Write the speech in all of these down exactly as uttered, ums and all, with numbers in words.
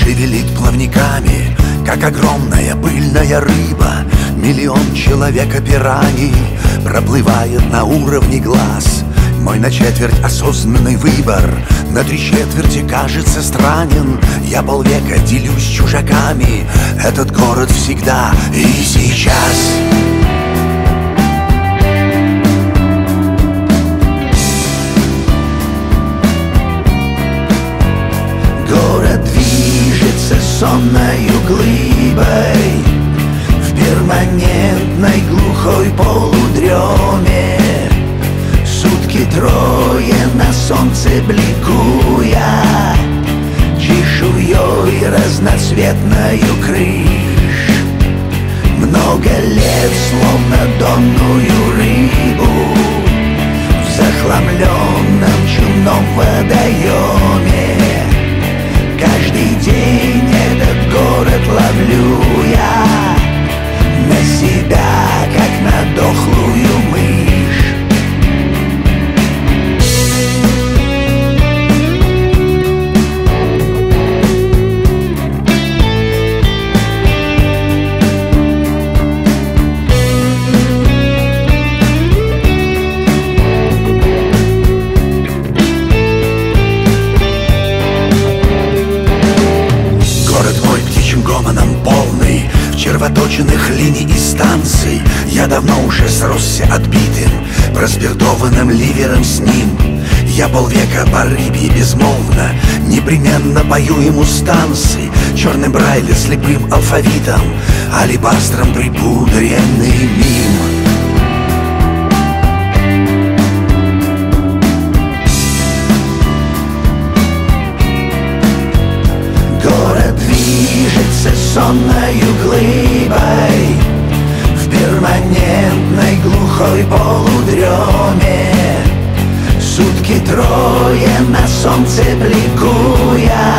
шевелит плавниками, как огромная пыльная рыба. Миллион человека пираний проплывает на уровне глаз. Мой на четверть осознанный выбор на три четверти кажется странен. Я полвека делюсь с чужаками, этот город всегда и сейчас. Город движется сонною глыбой в перманентной глухой полудреме. Сутки трое на солнце бликуя чешуей разноцветною крыш. Много лет, словно донную рыбу в захламленном чумном водоеме. Каждый день этот город ловлю я на себя, как на дохлую мышь. Полный червоточенных линий и станций. Я давно уже сросся отбитым проспиртованным ливером с ним. Я полвека по рыбье безмолвно непременно пою ему станции. Черным брайле, слепым алфавитом, алебастром припудренный мим. Движется сонною глыбой в перманентной глухой полудреме. Сутки трое на солнце бликуя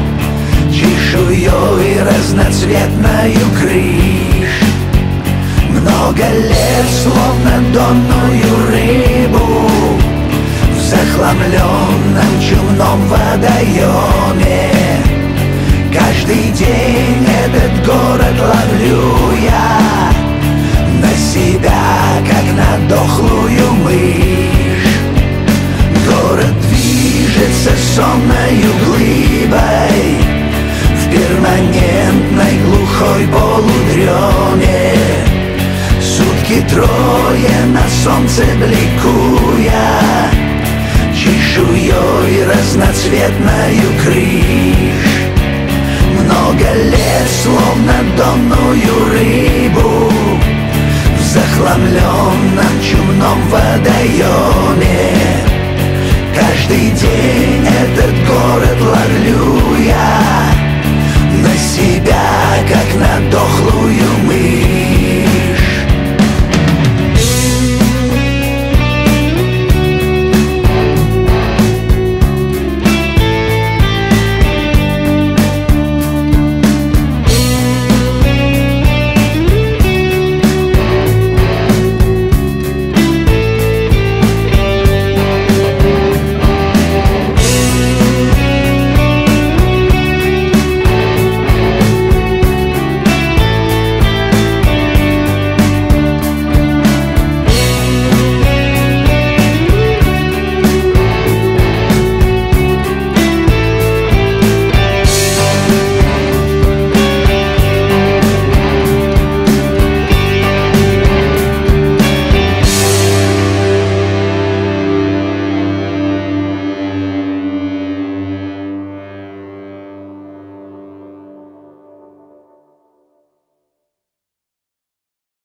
чешуей разноцветною крыш. Много лет, словно донную рыбу в захламленном чумном водоеме. Каждый день этот город ловлю я на себя, как на дохлую мышь. Город движется сонною глыбой в перманентной глухой полудреме. Сутки трое на солнце бликуя чешуей разноцветною крыш. Много лет, словно донную рыбу в захламленном чумном водоеме.